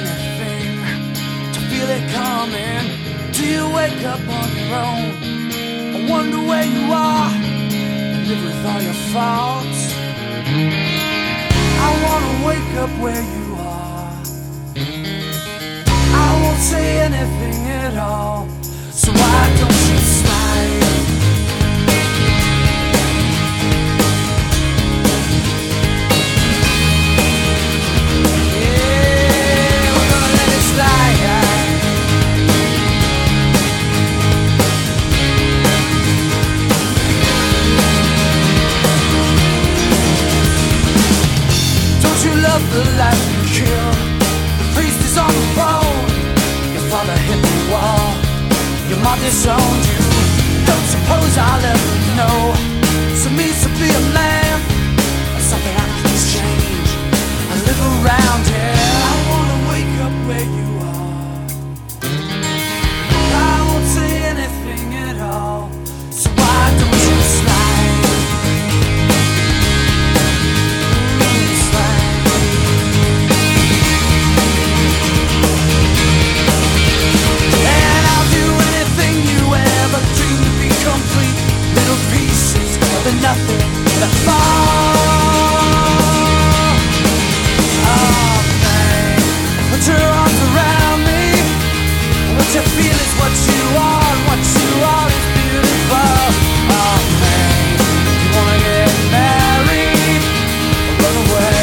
anything to feel it coming? Do you wake up on your own? I wonder where you are and live with all your faults. I wanna wake up where you are. I won't say anything at all, so why don't you slide? The life you killed, the priest is on the phone. Your father hit the wall, your mom disowned you. Don't suppose I'll ever know what it means to be a man, or something I can change. I live around here. I wanna wake up where you are. I won't say anything at all, so why don't you slide? Complete little pieces of the nothing that fall. Oh man, put your arms around me. What you feel is what you are, and what you are is beautiful. Oh man, you wanna get married or run away?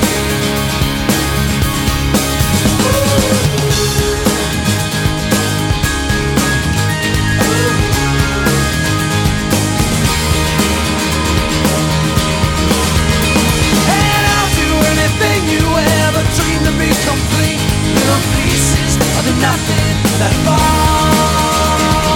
Dream to be complete, little pieces of the nothing that fall.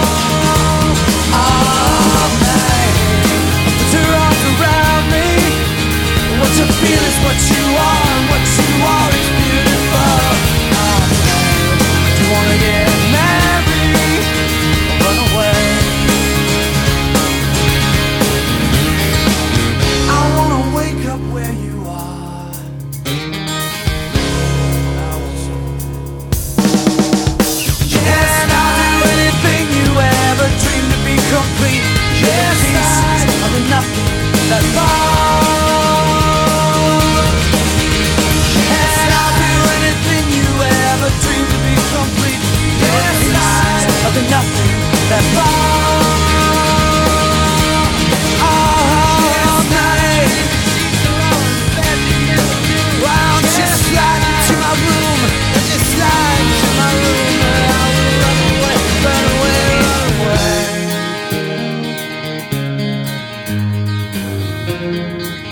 Oh man, put your arms around me. What you feel is what you are, and what you are is beautiful. Oh man, do you wanna get married or run away? I wanna wake up where you are. Complete, yes, pieces of the nothing that fall. Yes, I'll do anything you ever dreamed to be complete. Yes, pieces of the nothing that fall. All night, wow, just slide into my room, just slide into my room, and I will run away, run away, run away.